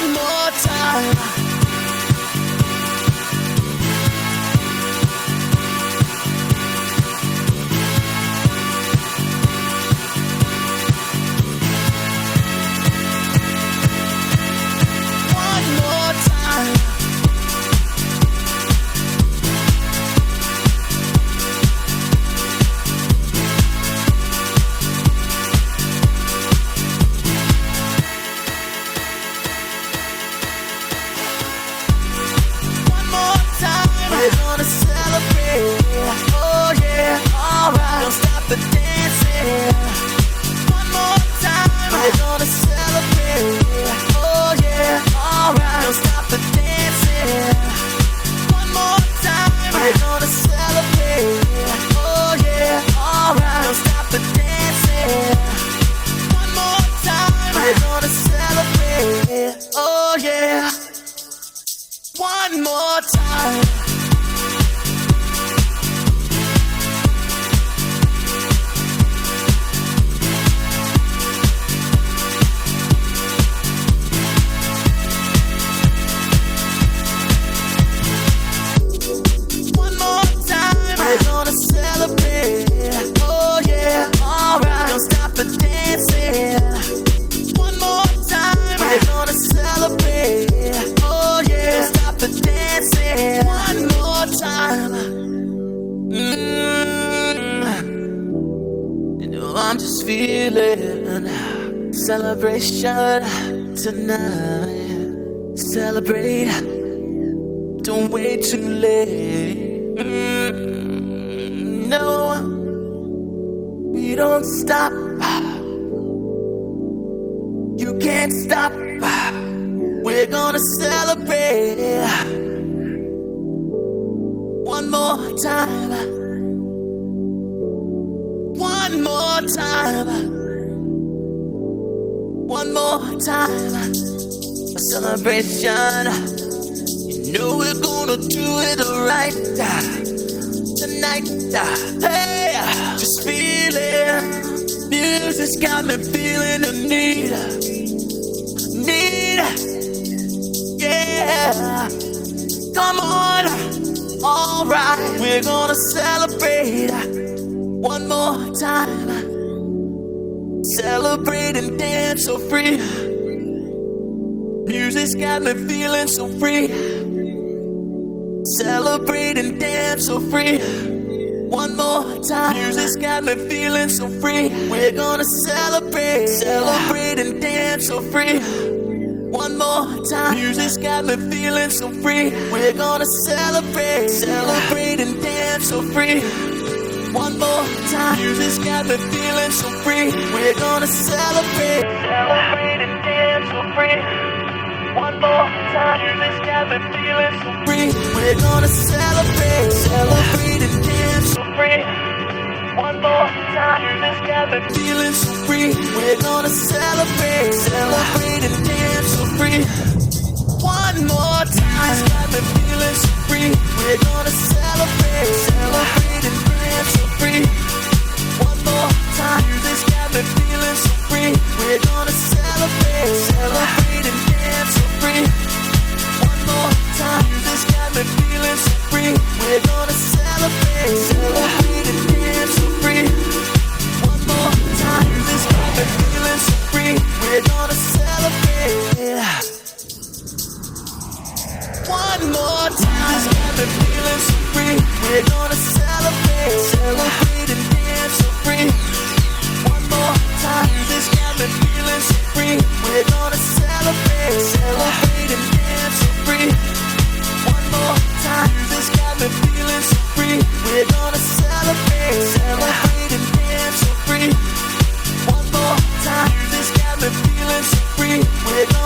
One more time. One more time. One more time. We're gonna celebrate. Oh yeah, alright. Don't stop the dancing. One more time. We're gonna celebrate. Oh yeah, don't stop the dancing. One more time. You know I'm just feeling celebration tonight. Celebrate. Don't wait too late. No, we don't stop. You can't stop. We're gonna celebrate. One more time. One more time. One more time. A celebration. You know we're gonna do it right tonight. Hey, just feeling. Music's got me feeling the need. Yeah. Come on. Alright, we're gonna celebrate one more time. Celebrate and dance so free. Music's got me feeling so free. Celebrate and dance so free. One more time. Music's got me feeling so free. We're gonna celebrate. Celebrate and dance so free. One more time. Music's got me feeling so free. We're gonna celebrate. Celebrate and dance so free. One more time. Music's got me feeling so free. We're gonna celebrate. Celebrate and dance so free. One more time. Music's got me feeling so free. We're gonna celebrate. Celebrate and dance so free. One more time. Music's got me feeling so free. We're gonna celebrate. Celebrate and dance so free. One more time. Music's got me feeling so free. We're gonna celebrate. Celebrate and dance so free. One more time. Music's got me feeling so free. We're gonna celebrate. Celebrate and dance so free. One more time. Music's got me feeling so free. We're gonna celebrate. Celebrate and dance so free. One more time. Music's got me feeling so free. We're gonna celebrate. One more time. Music's got me feeling so free. We're gonna celebrate. Celebrate and dance so free. One more time. Music's got me feeling so free. We're gonna celebrate. Celebrate and dance so free. One more time. Music's got me feeling so free. We're gonna celebrate. Celebrate and dance so free. One more time. Music's got me feeling so free. We're gonna